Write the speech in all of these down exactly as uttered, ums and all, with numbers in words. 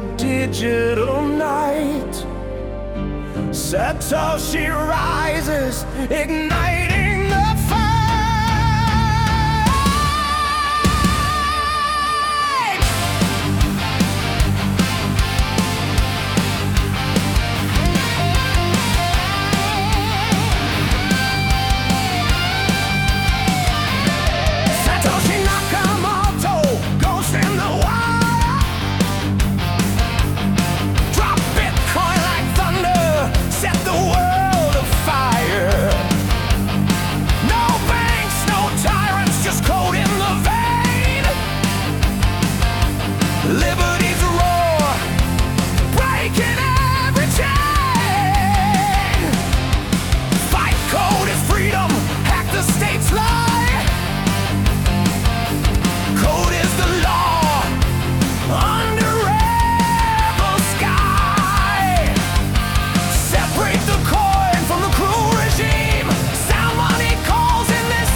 digital night. Satoshi rises, igniting the fight. Satoshi Nakamoto, ghost in the wire. Drop Bitcoin like thunder, set the world afire. No banks, no tyrants, just code in the vein. Liberty's roar, breaking every chain. Fight code is freedom, hack the state's lie. Code is the law, under rebel sky. Separate the coin from the cruel regime. Sound money calls in this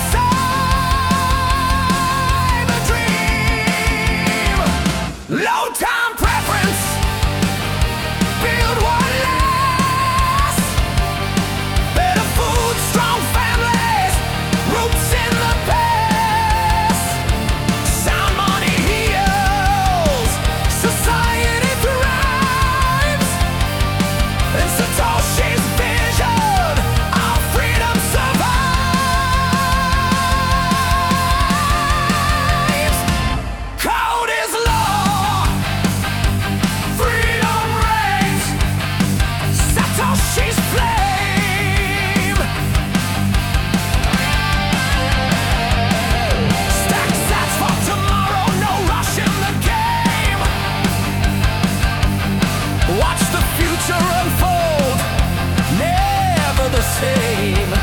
cyber dream. Low time preference, build what lasts. Better food, strong families, roots in the past. Sound money heals, society thrives. In Satoshi's vision, our freedom survives. Code is law, freedom reigns. Satoshi's flame. Stack sats for tomorrow, no rush in the game. Watch the future unfold, never the same.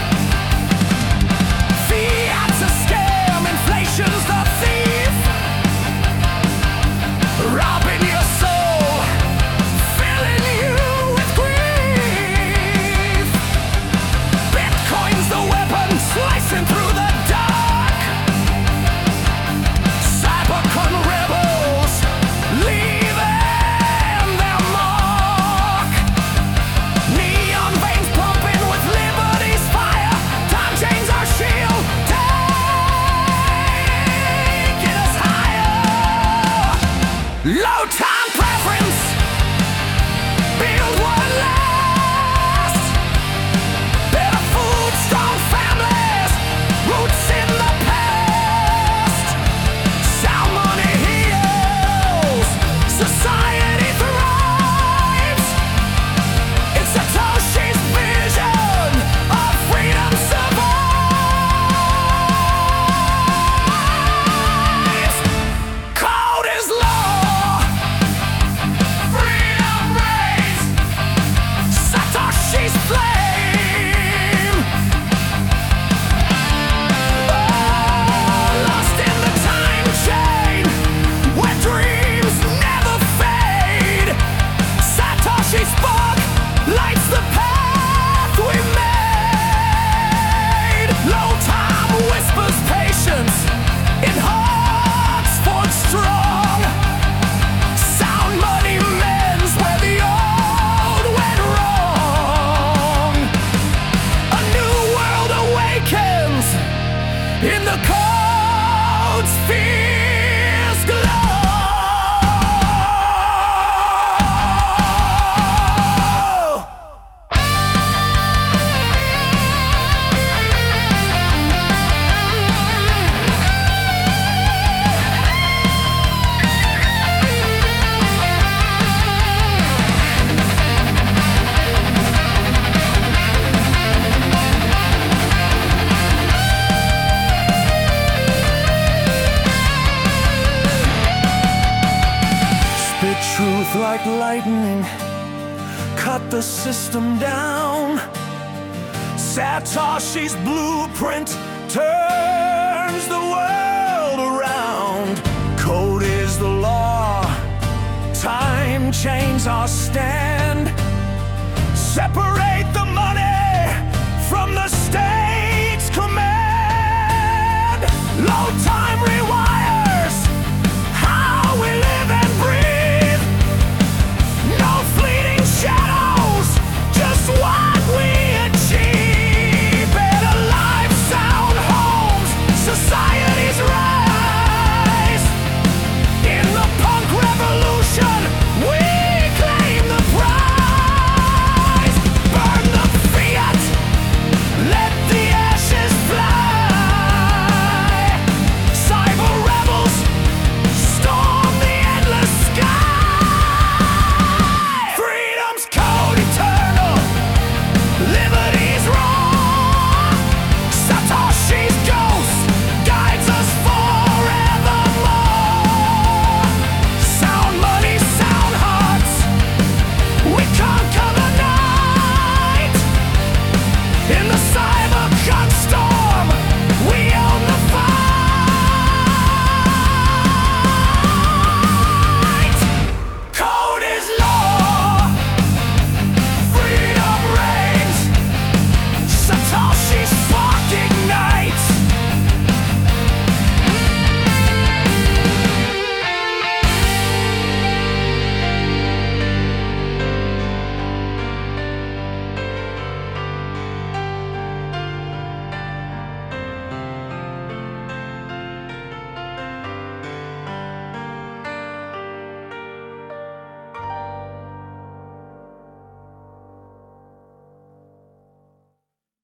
Fiat's a scam, inflation's the thief. Robbing your soul, filling you with grief. Bitcoin's the weapon, slicing through the dark. Cybercon rebels, leaving their mark. Neon veins pumping with liberty's fire. Time chains our shield, taking us higher. Low time preference, build what lasts. Better food, strong families, roots in the past. Sound money heals, society thrives. It's Satoshi's vision, our freedom survives. Code is law, freedom reigns. Satoshi's flame. Oh, lost in the time chain, where dreams never fade. Satoshi's spark lights the path we made. Low time whispers patience in hearts forged strong. Sound money mends where the old went wrong. A new world awakens in the code's fierce glow. Spit truth like lightning, cut the system down. Satoshi's blueprint turns the world around. Code is the law, time chains our stand. Separate the money